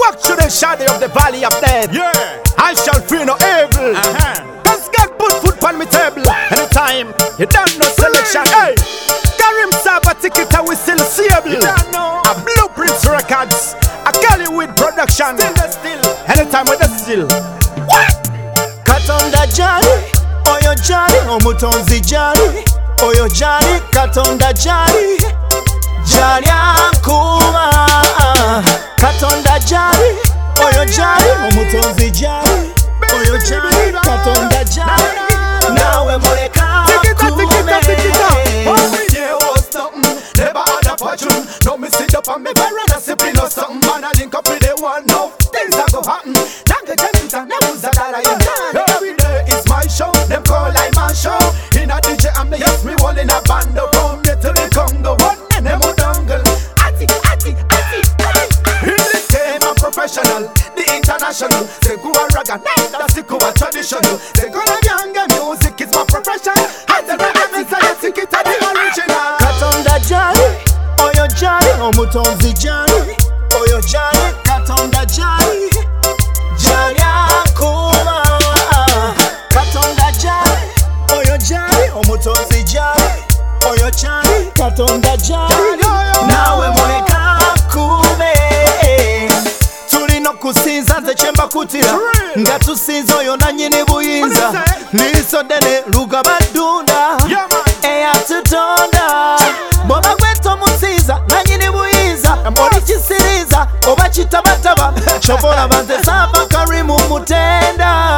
walk through the shadow of the valley of death, Yeah. I shall fear no evil. Cause God put food on my table. Anytime you done no selection, hey, Karim Saba ticket and we still seeable. You don't know. A Blueprints Records, a Hollywood production. Still. Anytime with the still. What? Katonda jali, oyo jali, omutonzi jali, oyo jali, Katonda jali, jali ankuma. Katonda jali, oyo jali, omutonzi jali, oyo jali, Katonda jali, nawe muleka kume. Every day was something, never had a fortune. Now me sit up on me barrel and sipping on something. Man, I link up with the one now, things are go happen. Nange tempita, never dollar in hand. Every day is my show, them call like my show. In a DJ and me yes, me all in a band. From me to the Congo, one and them dongle. Ati. In this game I'm professional, the international. Say go and raga, that's the go and traditional. Say go and younger music is my profession. And the reggae means I think it the original. Katonda jali, oyo jali, omutonzi jali, oyo jali, Katonda jali, jali ankuma. Katonda jali, oyo jali, omutonzi jali, oyo jali, Katonda jali, nawe muleka kume. Tulina okusinza nze kyemba kutira nga tusinza oyo nannyini buyinza, liiso ddene lugaba ddunda eyatutonda. Bw'oba gwetta omusinza nannyini buyinza, oli kisiriiza oba kitabataba, kyova olaba nze Saba Karimu Mutenda.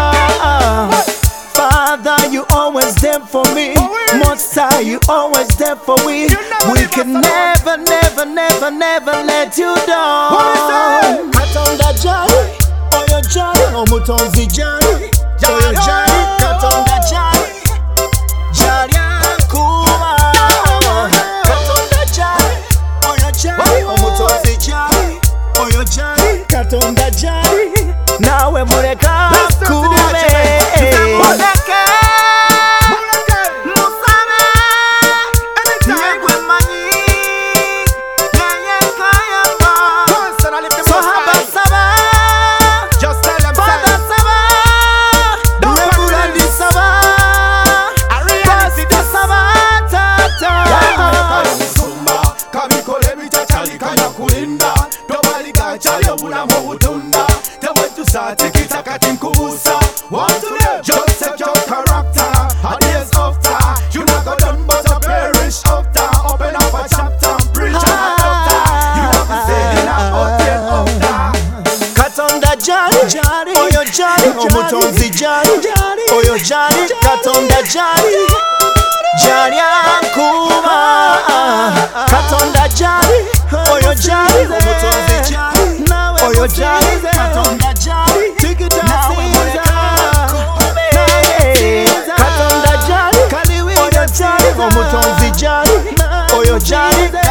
Father, you always there for me. Most High, you always there for we. We can never let you down. Katonda jali, oyo jali, omutonzi jali, oyo jali, Katonda jali, jali ankuma. Katonda jali, oyo jali, omutonzi jali, oyo jali, Katonda jali, nawe muleka kume. Want to live, just set your character. A days after, you not go done but a perish after. Open up a chapter and preach and a doctor. You have to say in a hotel after. Katonda jali, oyo jali, omutonzi jali, oyo jali, Katonda jali, jali ankuma. Katonda jali, oyo jali, omutonzi jali, oyo jali, Katonda jali, nawe muleka kume. Katonda jali, oyo jali, omutonzi jali, oyo jali,